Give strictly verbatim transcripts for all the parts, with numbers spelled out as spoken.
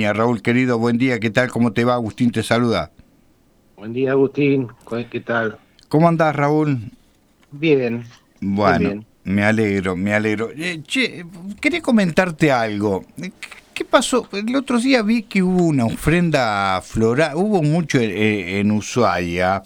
línea. Raúl, querido, buen día. ¿Qué tal? ¿Cómo te va? Agustín te saluda. Buen día, Agustín. ¿Qué tal? ¿Cómo andás, Raúl? Bien, bien, Bueno, bien. me alegro, me alegro. Eh, che, quería comentarte algo. Eh, ¿Qué pasó? El otro día vi que hubo una ofrenda floral, hubo mucho en, en Ushuaia,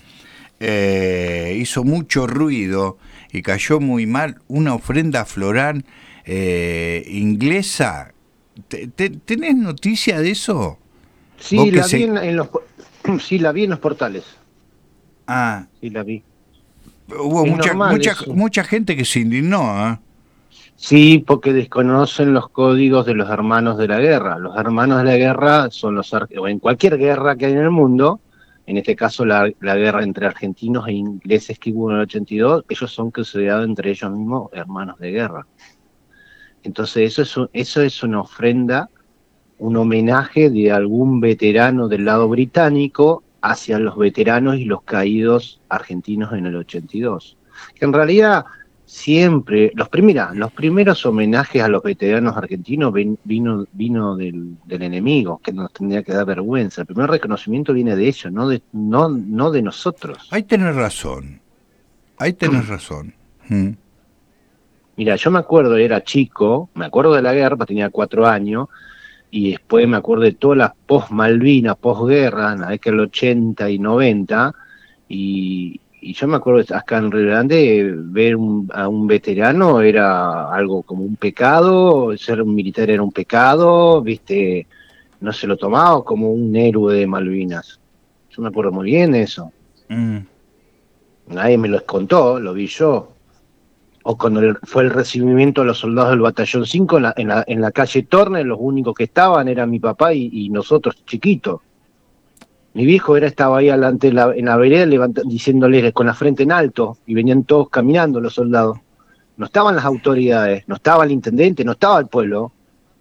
eh, hizo mucho ruido y cayó muy mal una ofrenda floral eh, inglesa. ¿Te- te- ¿Tenés noticia de eso? Vos Sí, que la vi se... en, en los, po- sí, la vi en los portales. Ah, Sí, la vi. hubo Es mucha, normal mucha, eso. mucha gente que se indignó, ¿eh? Sí, porque desconocen los códigos de los hermanos de la guerra. Los hermanos de la guerra son los, ar- o en cualquier guerra que hay en el mundo, en este caso la, la guerra entre argentinos e ingleses que hubo en el ochenta y dos, ellos son considerados entre ellos mismos hermanos de guerra. Entonces eso es, un- eso es una ofrenda, un homenaje de algún veterano del lado británico hacia los veteranos y los caídos argentinos en el ochenta y dos. Que en realidad siempre, los, primera, los primeros homenajes a los veteranos argentinos ven- vino, vino del, del enemigo, que nos tendría que dar vergüenza. El primer reconocimiento viene de ellos, no de, no, no de nosotros. Ahí tenés razón, ahí tenés razón. Mm. Mira, yo me acuerdo, era chico, me acuerdo de la guerra, pues tenía cuatro años, y después me acuerdo de todas las post-Malvinas, posguerra, en la década del ochenta y noventa, y, y yo me acuerdo de acá en Río Grande, ver un- a un veterano era algo como un pecado, ser un militar era un pecado, viste, no se lo tomaba como un héroe de Malvinas. Yo me acuerdo muy bien de eso. Mm. Nadie me lo contó, lo vi yo. O cuando el- fue el recibimiento de los soldados del Batallón cinco en la, en la, en la calle Torne, los únicos que estaban eran mi papá y, y nosotros chiquitos. Mi viejo era, estaba ahí adelante en la, en la vereda levanta- diciéndoles con la frente en alto y venían todos caminando los soldados. No estaban las autoridades, no estaba el intendente, no estaba el pueblo.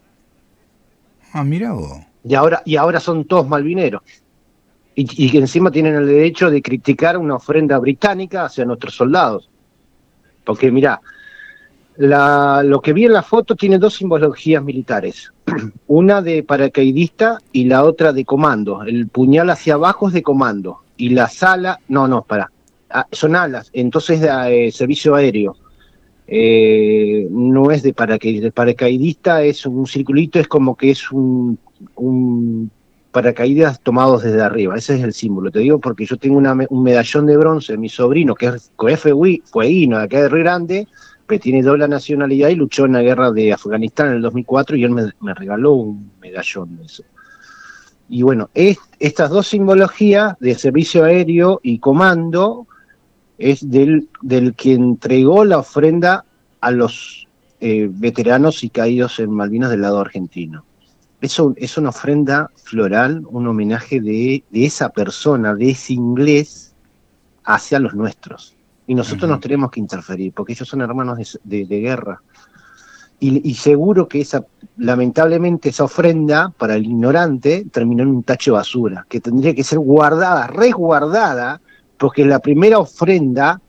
Ah, mirá vos. Y ahora, y ahora son todos malvineros. Y, y que encima tienen el derecho de criticar una ofrenda británica hacia nuestros soldados. Porque mirá, la, lo que vi en la foto tiene dos simbologías militares. Una de paracaidista y la otra de comando. El puñal hacia abajo es de comando. Y la sala, no, no, para. Ah, son alas, entonces de eh, servicio aéreo. Eh, no es de paracaidista. El paracaidista es un circulito, es como que es un, un paracaídas tomados desde arriba. Ese es el símbolo. Te digo porque yo tengo una, un medallón de bronce de mi sobrino, que es fueguino de acá de Río Grande, que tiene doble nacionalidad y luchó en la guerra de Afganistán en el dos mil cuatro y él me, me regaló un medallón de eso. Y bueno, es, estas dos simbologías de servicio aéreo y comando es del, del que entregó la ofrenda a los eh, veteranos y caídos en Malvinas del lado argentino. Eso es una ofrenda floral, un homenaje de, de esa persona, de ese inglés, hacia los nuestros. Y nosotros nos Ujú. tenemos que interferir, porque ellos son hermanos de, de, de guerra. Y, y seguro que esa, lamentablemente, esa ofrenda para el ignorante terminó en un tacho de basura, que tendría que ser guardada, resguardada, porque la primera ofrenda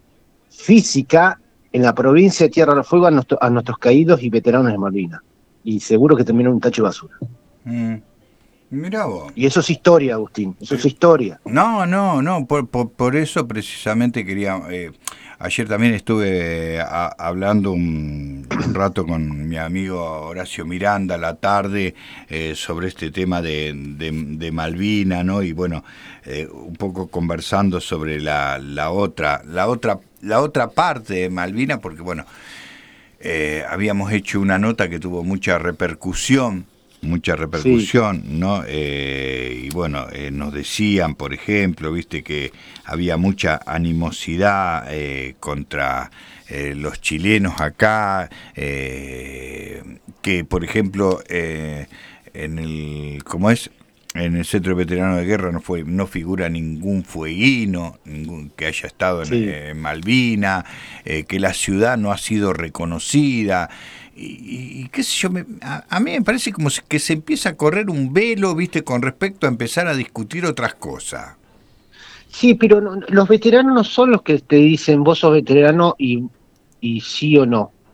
física en la provincia de Tierra del Fuego a, nuestro, a nuestros caídos y veteranos de Malvinas. Y seguro que terminó en un tacho de basura. Mm. Mirá vos. Y eso es historia, Agustín, eso es Pero- historia. no, no, no, por, por, por eso precisamente quería... eh, ayer también estuve a- hablando un, un rato con mi amigo Horacio Miranda a la tarde eh, sobre este tema de, de, de Malvina, ¿no? Y bueno, eh, un poco conversando sobre la, la otra, la otra, la otra parte de Malvina, porque bueno, eh, habíamos hecho una nota que tuvo mucha repercusión, mucha Sí, repercusión, ¿no? Eh, y bueno, eh, nos decían, por ejemplo, viste que había mucha animosidad eh, contra eh, los chilenos acá, eh, que por ejemplo eh, en el, ¿cómo es? En el Centro Veterano de Guerra no fue, no figura ningún fueguino, ningún que haya estado en, sí. en Malvina, eh, que la ciudad no ha sido reconocida. Y, y- y qué sé yo, me- a, a mí me parece como si- que se empieza a correr un velo, viste, con respecto a empezar a discutir otras cosas. Sí, pero no, los veteranos no son los que te dicen vos sos veterano y, y sí o no.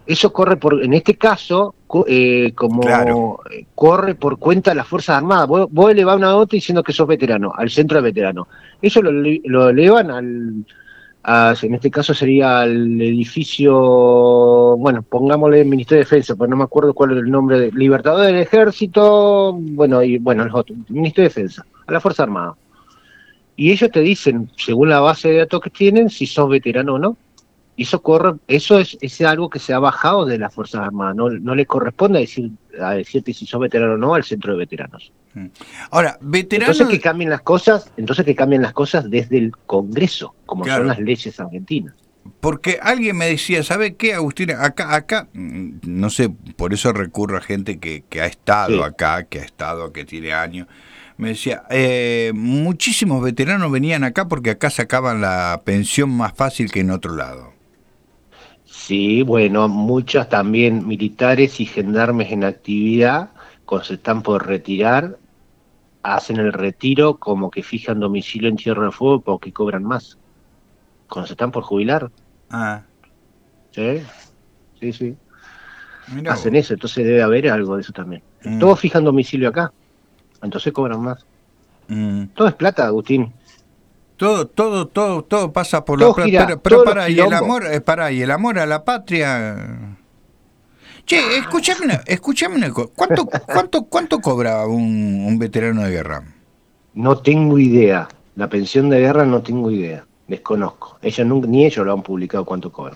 eso corre por, en este caso, co- eh, Claro. como eh, corre por cuenta de las Fuerzas Armadas. Vos, vos elevás una nota diciendo que sos veterano, al centro de veteranos. Eso lo, ele- lo elevan al, a- en este caso sería al edificio, bueno, pongámosle Ministerio de Defensa, pero no me acuerdo cuál es el nombre, de Libertador del Ejército, bueno, y bueno, los otros, Ministerio de Defensa, a la Fuerza Armada. Y ellos te dicen, según la base de datos que tienen, si sos veterano o no. Y eso corre, eso es, es algo que se ha bajado de las Fuerzas Armadas, no, no le corresponde a decir, a decirte si sos veterano o no al centro de veteranos. Mm. Ahora, Entonces veterano, que cambien las cosas, entonces que cambien las cosas desde el Congreso, como son claro, las leyes argentinas. porque alguien me decía, ¿sabe qué, Agustín? Acá, acá, mm, no sé, por eso recurro a gente que, que ha estado Sí, acá, que ha estado, que tiene años. Me decía, eh, muchísimos veteranos venían acá porque acá sacaban la pensión más fácil que en otro lado. sí, bueno, muchas también militares y gendarmes en actividad, cuando se están por retirar, hacen el retiro como que fijan domicilio en Tierra del Fuego porque cobran más. Cuando se están por jubilar, Ah, ¿sí? Sí, sí. mira Hacen vos. eso, entonces debe haber algo de eso también. Mm, Todos fijan domicilio acá, entonces cobran más. mm. Todo es plata, Agustín. Todo, todo, todo, todo pasa por la Todo plata. gira, Pero, pero todos los para, y el quilombos. amor, eh, para, y el amor a la patria. Che, escúchame una, escúchame una cosa. ¿Cuánto, cuánto, cuánto cobra un, un veterano de guerra? No tengo idea. La pensión de guerra no tengo idea. Desconozco. Ellos nunca, ni ellos lo han publicado cuánto cobran.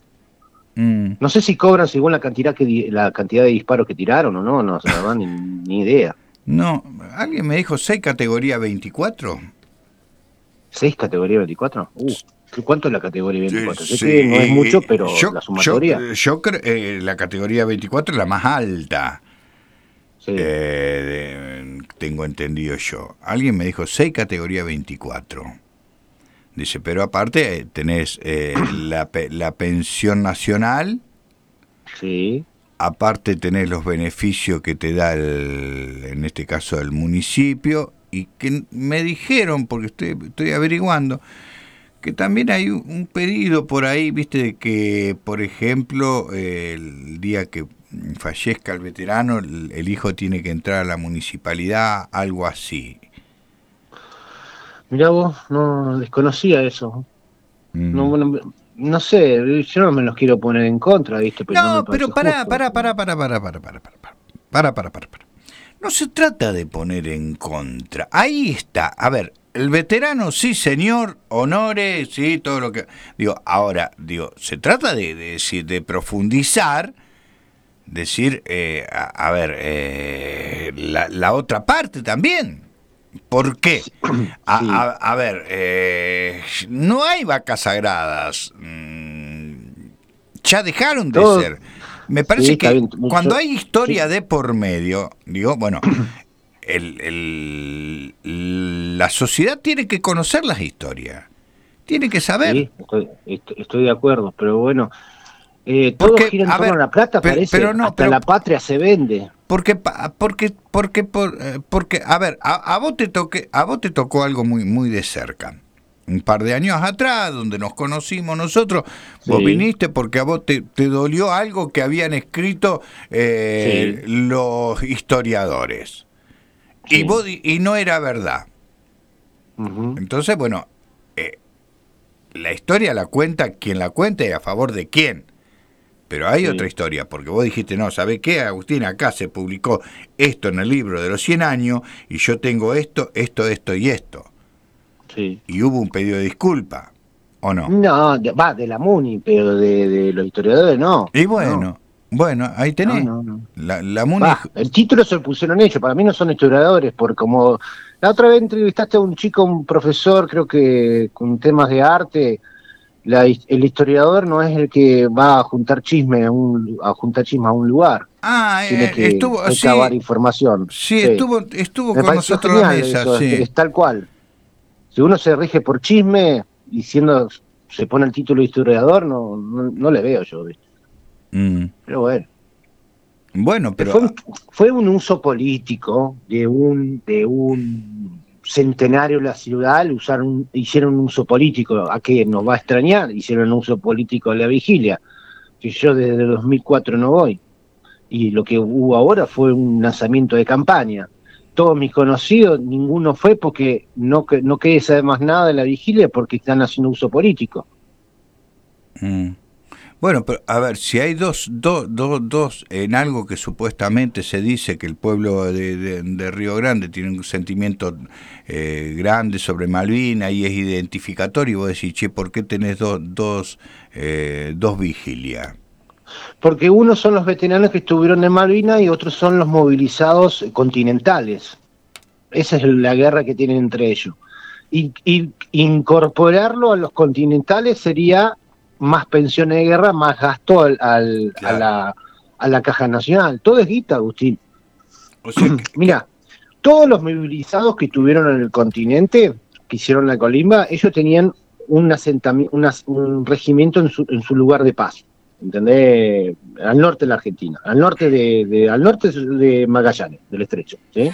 Mm. No sé si cobran según la cantidad que di- la cantidad de disparos que tiraron o no, no, la verdad, ni, ni idea. No, alguien me dijo seis categoría veinticuatro. ¿Seis categoría veinticuatro? Uh, ¿qué- ¿cuánto es la categoría Sí, veinticuatro? Sé que no es mucho, sí, pero yo, la yo, sumatoria, yo creo eh, la categoría veinticuatro es la más alta. sí. Eh, de- tengo entendido yo. Alguien me dijo seis categoría veinticuatro. Dice, pero aparte eh, tenés eh, la, pe- la pensión nacional, Sí, aparte tenés los beneficios que te da el, en este caso el municipio, y que me dijeron, porque estoy, estoy averiguando, que también hay un, un pedido por ahí, viste, de que, por ejemplo, eh, el día que fallezca el veterano, el, el hijo tiene que entrar a la municipalidad, algo así. mirá vos, no desconocía eso. No, Mm. bueno, no sé, yo no me los quiero poner en contra, ¿viste? Pero no me No, pero parece pará, justo pará, eso. pará, pará, pará, pará, pará, pará, pará, pará, pará, pará, pará. No se trata de poner en contra. Ahí está. A ver, el veterano, sí, señor, honores, sí, todo lo que... Digo, ahora, digo, se trata de, de, decir, de profundizar, decir, eh, a, a ver, eh, la, la otra parte también. ¿Por qué? Sí, A, a, sí, a ver, eh, no hay vacas sagradas. Mm, ya dejaron de todo, ser. Me sí, parece está que bien, cuando mucho, hay historia sí, de por medio, digo, bueno, el, el- la sociedad tiene que conocer las historias, tiene que saber. sí, estoy, estoy, estoy de acuerdo, pero bueno, eh, todo Porque, gira en a torno a ver, la plata, pero, parece, pero no, hasta pero la patria se vende, porque, pa- porque, porque, por- eh, porque, a ver, a, a vos te toque, a vos te tocó algo muy, muy de cerca. Un par de años atrás, donde nos conocimos nosotros, vos sí, viniste porque a vos te, te dolió algo que habían escrito eh, sí, los historiadores. Y, sí, vos, di- y no era verdad. ujú, Entonces, bueno, eh, la historia la cuenta quien la cuenta y a favor de quién. Pero hay otra sí, historia, porque vos dijiste, no, ¿sabés qué, Agustín? Acá se publicó esto en el libro de los cien años y yo tengo esto, esto, esto y esto. sí. Y hubo un pedido de disculpa, ¿o no? No, de- va, de la MUNI, pero de, de los historiadores no, Y no, bueno, bueno, ahí no, tenés. no, no. La, la MUNI... Va, el título se lo pusieron ellos, para mí no son historiadores, porque como la otra vez entrevistaste a un chico, un profesor, creo que con temas de arte, la, his- el historiador no es el que va a juntar chisme a, un, a juntar chisme a un lugar, Ah, tiene eh, que estuvo, recabar sí, información. sí, Sí, estuvo, estuvo me con pareció nosotros a la genial mesa, eso, es, sí. es tal cual. Si uno se rige por chisme, diciendo, se pone el título de historiador, no, no, no le veo yo, ¿viste? Mm. Pero bueno. Bueno, pero... Fue un, fue un uso político de un, de un centenario de la ciudad, usaron, hicieron un uso político. ¿A qué nos va a extrañar? Hicieron un uso político de la vigilia. Si yo desde dos mil cuatro no voy. Y lo que hubo ahora fue un lanzamiento de campaña. Todos mis conocidos, ninguno fue porque no, que- no quería saber más nada de la vigilia porque están haciendo uso político. Mm. Bueno, pero a ver, si hay dos, dos, dos, dos en algo que supuestamente se dice que el pueblo de, de, de Río Grande tiene un sentimiento eh, grande sobre Malvinas y es identificatorio, y vos decís, che, ¿por qué tenés dos, dos, eh, dos vigilias? Porque unos son los veteranos que estuvieron en Malvinas y otros son los movilizados continentales. Esa es la guerra que tienen entre ellos. Y, y incorporarlo a los continentales sería más pensiones de guerra, más gasto al, al- a, Claro. la, a la caja nacional. Todo es guita, Agustín. O sea que, que Mira, todos los movilizados que estuvieron en el continente, que hicieron la colimba, ellos tenían un, asentami- una- un regimiento en su, en su lugar de paz. ¿Entendés? Al norte de la Argentina, al norte de, de- al norte de Magallanes, del estrecho. ¿Sí?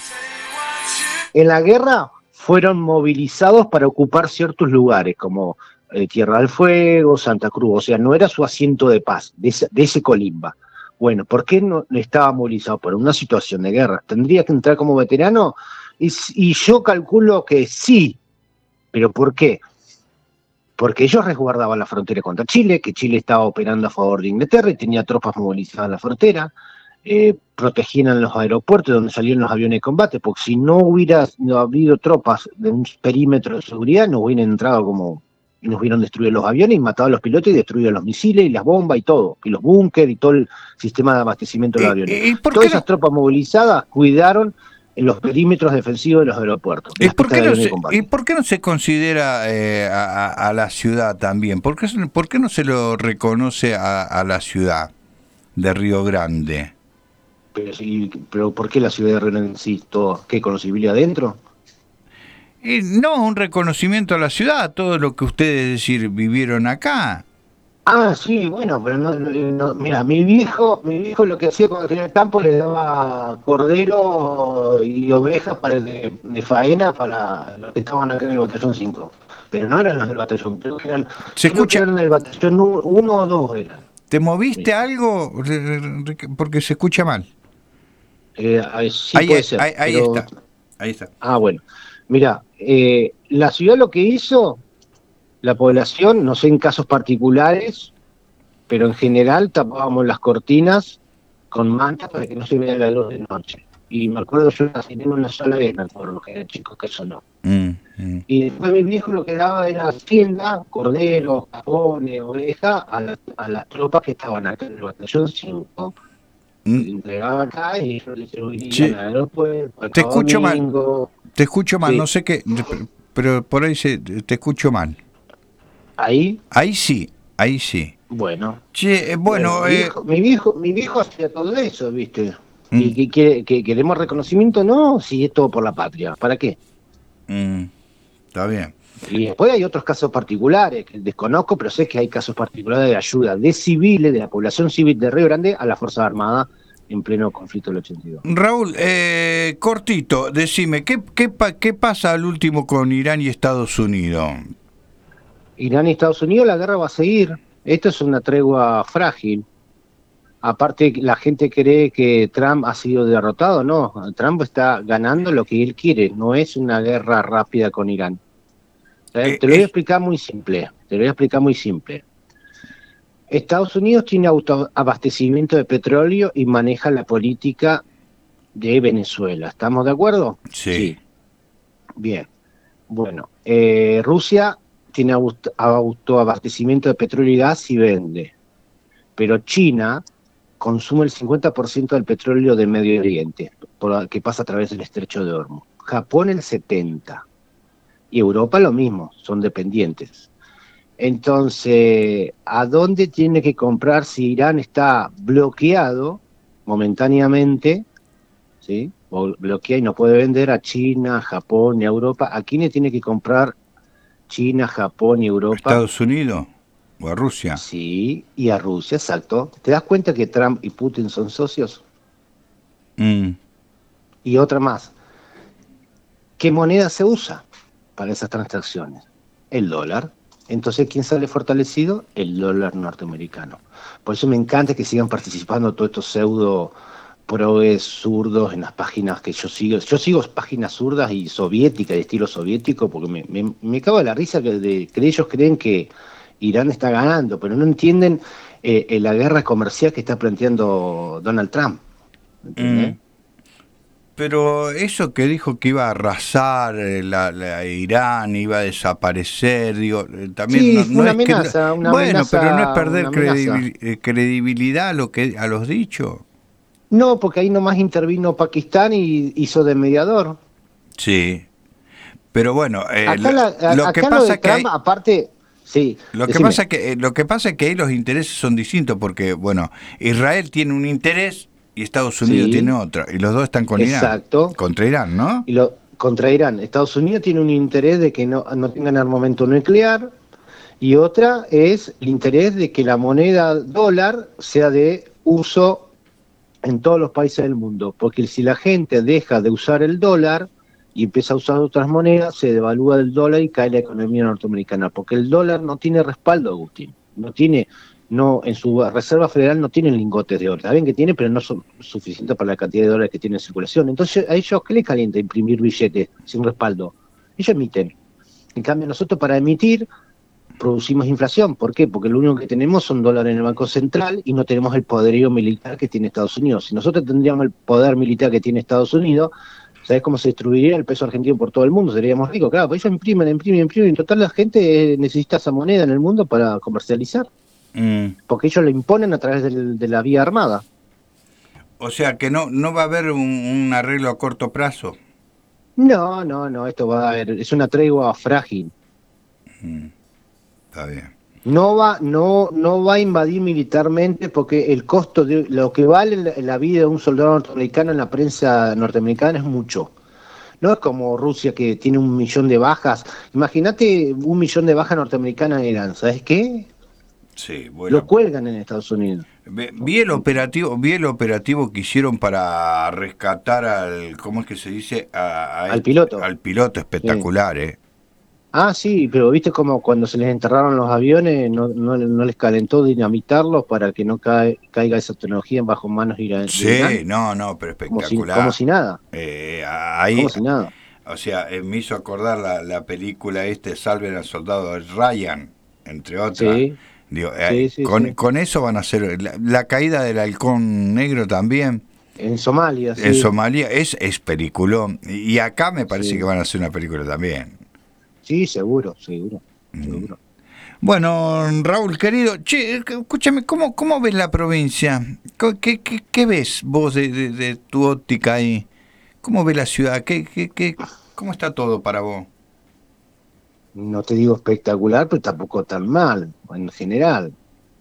En la guerra fueron movilizados para ocupar ciertos lugares, como eh, Tierra del Fuego, Santa Cruz, o sea, no era su asiento de paz, de ese, de ese colimba. Bueno, ¿por qué no estaba movilizado? Por una situación de guerra. ¿Tendría que entrar como veterano? Y, y yo calculo que sí, pero ¿por qué? Porque ellos resguardaban la frontera contra Chile, que Chile estaba operando a favor de Inglaterra y tenía tropas movilizadas en la frontera, eh, protegían los aeropuertos donde salían los aviones de combate, porque si no hubiera no habido tropas de un perímetro de seguridad, no hubieran entrado como, y nos hubieran destruido los aviones y matado a los pilotos y destruido los misiles y las bombas y todo, y los búnkeres y todo el sistema de abastecimiento de los ¿Y, aviones. y por Todas qué esas no, tropas movilizadas cuidaron en los perímetros defensivos de los aeropuertos, de y las por pistas qué de no aviones de se, y combate? por qué no se considera eh, a, a- a la ciudad también? ¿Por qué, se- por qué no se lo reconoce a, a la ciudad de Río Grande? Pero, sí, pero ¿por qué la ciudad de Renan insisto, qué con los civiles adentro? Y no un reconocimiento a la ciudad, todo lo que ustedes, decir, vivieron acá. Ah, sí, bueno, pero no, no- no- mira, mi viejo, mi viejo lo que hacía cuando tenía el campo le daba cordero y ovejas para de, de faena para los que estaban acá en el batallón cinco. Pero no eran los del batallón, creo que eran, ¿Se creo que escucha? eran del batallón uno o dos eran. ¿Te moviste Sí. algo? Re- re- re- Porque se escucha mal. Eh, ah, sí Ahí, puede ser, ahí, ahí pero está. Ahí está. ah, bueno. Mira, eh, la ciudad lo que hizo, la población, no sé en casos particulares, pero en general tapábamos las cortinas con mantas para que no se vea la luz de noche. Y me acuerdo yo nací en una sola vez, me acuerdo que era chico, que eso no. Mm, mm, Y después mi viejo lo que daba era hacienda, corderos, capones, oveja, a, la- a las tropas que estaban acá en el batallón cinco, mm. le entregaba acá y ellos distribuían Sí, al aeropuerto, al te escucho mal. domingo. Te escucho mal, no Sí, sé qué, pero por ahí se, te escucho mal. ahí, Ahí sí, ahí sí. bueno, Che, eh, bueno, bueno, mi eh, viejo, mi viejo, mi viejo hacía todo eso, ¿viste? mm, ¿Y que, que, que queremos reconocimiento? No, si es todo por la patria. ¿Para qué? mm, está bien. Y después hay otros casos particulares que desconozco, pero sé que hay casos particulares de ayuda de civiles, de la población civil de Río Grande a las Fuerzas Armadas en pleno conflicto del ochenta y dos. Raúl, eh, cortito, decime, ¿qué, qué, pa- ¿qué pasa al último con Irán y Estados Unidos? Irán y Estados Unidos, la guerra va a seguir. Esto es una tregua frágil. Aparte, la gente cree que Trump ha sido derrotado. No, Trump está ganando lo que él quiere. No es una guerra rápida con Irán. Eh, Eh, Te lo voy a es, explicar muy simple. Te lo voy a explicar muy simple. Estados Unidos tiene autoabastecimiento de petróleo y maneja la política de Venezuela. ¿Estamos de acuerdo? sí. Sí. Bien. Bueno, eh, Rusia tiene auto- autoabastecimiento de petróleo y gas y vende. Pero China consume el cincuenta por ciento del petróleo del Medio Oriente, por la- que pasa a través del estrecho de Hormuz. Japón el setenta por ciento. Y Europa lo mismo, son dependientes. Entonces, ¿a dónde tiene que comprar si Irán está bloqueado momentáneamente? ¿Sí? O bloquea y no puede vender a China, Japón y a Europa. ¿A quiénes tiene que comprar China, Japón y Europa? ¿Estados Unidos o a Rusia? Sí, y a Rusia, exacto. ¿Te das cuenta que Trump y Putin son socios? Mm, Y otra más, ¿qué moneda se usa para esas transacciones? El dólar. Entonces, ¿quién sale fortalecido? El dólar norteamericano. Por eso me encanta que sigan participando todos estos pseudo proes zurdos en las páginas que yo sigo. Yo sigo páginas zurdas y soviéticas, de estilo soviético, porque me, me, me cago de la risa que, de, que ellos creen que Irán está ganando, pero no entienden eh, eh, la guerra comercial que está planteando Donald Trump. ¿Entiendes? Mm. Pero eso que dijo que iba a arrasar eh, la, la Irán, iba a desaparecer, digo, eh, también Sí, no, fue no una es que... amenaza, una Bueno, pero no es amenaza, perder una amenaza. credibil- eh, credibilidad a, lo que, a los dichos. No, porque ahí nomás intervino Pakistán y hizo de mediador. Sí, pero bueno, eh, Acá, lo, la, a- lo que acá lo de pasa que Trump, hay... aparte, sí, Lo que decime. pasa que eh, lo que pasa es que ahí los intereses son distintos porque bueno, Israel tiene un interés y Estados Unidos tiene Sí, otro y los dos están con Irán, exacto. contra Irán, ¿no? Y lo contra Irán. Estados Unidos tiene un interés de que no, no tengan armamento nuclear y otra es el interés de que la moneda dólar sea de uso en todos los países del mundo, porque si la gente deja de usar el dólar y empieza a usar otras monedas, se devalúa el dólar y cae la economía norteamericana, porque el dólar no tiene respaldo, Agustín, no tiene, no, en su Reserva Federal no tienen lingotes de oro, está bien que tiene, pero no son suficientes para la cantidad de dólares que tiene en circulación. Entonces, ¿a ellos qué les calienta imprimir billetes sin respaldo? Ellos emiten. En cambio, nosotros para emitir producimos inflación. ¿Por qué? Porque lo único que tenemos son dólares en el Banco Central y no tenemos el poderío militar que tiene Estados Unidos. Si nosotros tendríamos el poder militar que tiene Estados Unidos, ¿sabes cómo se distribuiría el peso argentino por todo el mundo? Seríamos ricos, claro, pues ellos imprimen, imprimen, imprimen. En total la gente necesita esa moneda en el mundo para comercializar, Mm. porque ellos lo imponen a través del, de la vía armada. O sea que no no va a haber un, un arreglo a corto plazo. No, no, no, esto va a haber, es una tregua frágil. Mm. Está bien. No va, no, no va a invadir militarmente porque el costo de lo que vale la, la vida de un soldado norteamericano en la prensa norteamericana es mucho. No es como Rusia que tiene un millón de bajas. Imagínate un millón de bajas norteamericanas en Irán. ¿Sabes qué? Sí, Lo bueno. cuelgan en Estados Unidos. Ve- Vi el operativo, vi el operativo que hicieron para rescatar al, ¿cómo es que se dice? A, a Al este- piloto. al piloto Sí. espectacular, ¿eh? Ah, sí, pero viste como cuando se les enterraron los aviones, no, no, no les calentó dinamitarlos para que no cae, caiga esa tecnología bajo manos ira- de Sí, Irán, no, no, pero como si, como espectacular. si nada, Eh, ahí, como si nada. o sea, eh, me hizo acordar la, la película este Salven al Soldado Ryan, entre otras. Sí, Digo, sí, eh, sí, con, sí. con eso van a hacer la, la caída del halcón negro también. En Somalia, En sí, Somalia es, es peliculón. Y acá me parece que sí. van a hacer una película también. Sí, seguro, seguro, seguro. Bueno, Raúl, querido, che, escúchame, ¿cómo, cómo ves la provincia? Co- ¿Qué, qué, qué ves vos de, de, de tu óptica ahí? ¿Cómo ves la ciudad? ¿Qué, qué, qué, ¿Cómo está todo para vos? No te digo espectacular, pero tampoco tan mal, en general.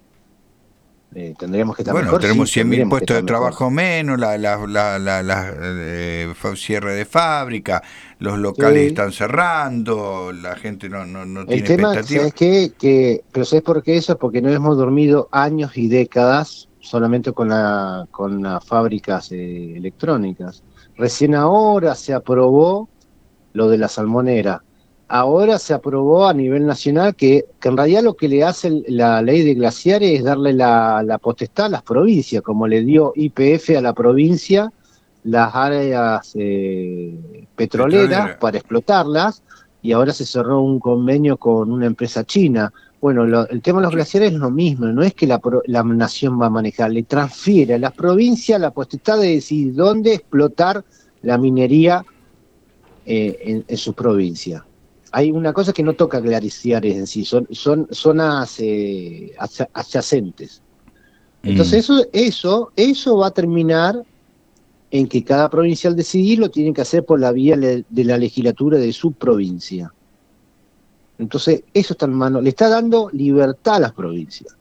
Eh, ¿tendríamos que estar Bueno, mejor? Sí, tenemos cien mil tendríamos que puestos estar de mejor. trabajo menos, la, la, la, la, la, eh, fa- cierre de fábrica, los locales Sí. están cerrando, la gente no, no, no El tiene tema, expectativa. ¿sabes qué? Que, pero ¿sabes por qué eso? Porque no hemos dormido años y décadas solamente con, la, con las fábricas eh, electrónicas. Recién ahora se aprobó lo de la salmonera. Ahora se aprobó a nivel nacional que, que en realidad lo que le hace el- la ley de glaciares es darle la, la potestad a las provincias, como le dio Y P F a la provincia las áreas eh, petroleras Petrolera. para explotarlas, y ahora se cerró un convenio con una empresa china. Bueno, lo- el tema de los Che, glaciares es lo mismo, no es que la, pro- la nación va a manejar, le transfiere a las provincias la potestad de decidir dónde explotar la minería eh, en, en su provincia. Hay una cosa que no toca glaciares en sí, son, son zonas eh, adya- adyacentes. mm, Entonces eso, eso, eso va a terminar en que cada provincia al decidir lo tiene que hacer por la vía le- de la legislatura de su provincia. Entonces eso está en mano, le está dando libertad a las provincias.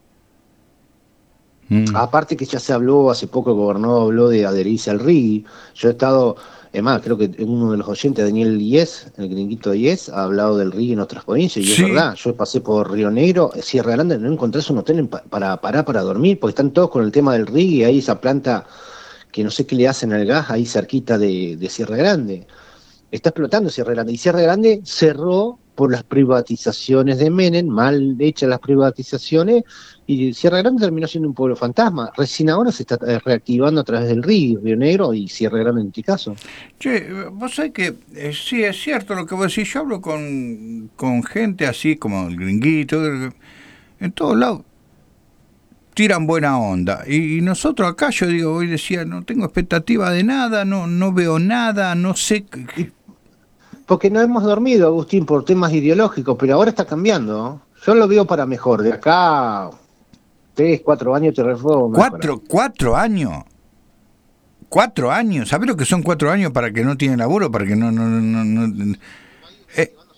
mm. Aparte que ya se habló, hace poco el gobernador habló de adherirse al R I G I. Yo he estado, es más, creo que uno de los oyentes, Daniel Diez, el gringuito Diez, ha hablado del R I G I en otras provincias, y es Sí, verdad. Yo pasé por Río Negro, Sierra Grande, no encontrás un hotel en pa- para parar para dormir, porque están todos con el tema del R I G I, ahí esa planta que no sé qué le hacen al gas ahí cerquita de, de Sierra Grande. Está explotando Sierra Grande, y Sierra Grande cerró por las privatizaciones de Menem, mal hechas las privatizaciones, y Sierra Grande terminó siendo un pueblo fantasma. Recién ahora se está eh, reactivando a través del río, Río Negro y Sierra Grande en este caso. Che, vos sabés que eh, sí es cierto lo que vos decís. Yo hablo con, con gente así como el gringuito, en todos lados tiran buena onda. Y, y nosotros acá, yo digo, hoy decía, no tengo expectativa de nada, no no veo nada, no sé. Y porque no hemos dormido, Agustín, por temas ideológicos, pero ahora está cambiando, ¿no? Yo lo veo para mejor. De acá tres, cuatro años te reformo mejorar. Cuatro, cuatro años. Cuatro años. ¿Sabés lo que son cuatro años para que no tiene laburo? Para que no, no, no, no, no- eh,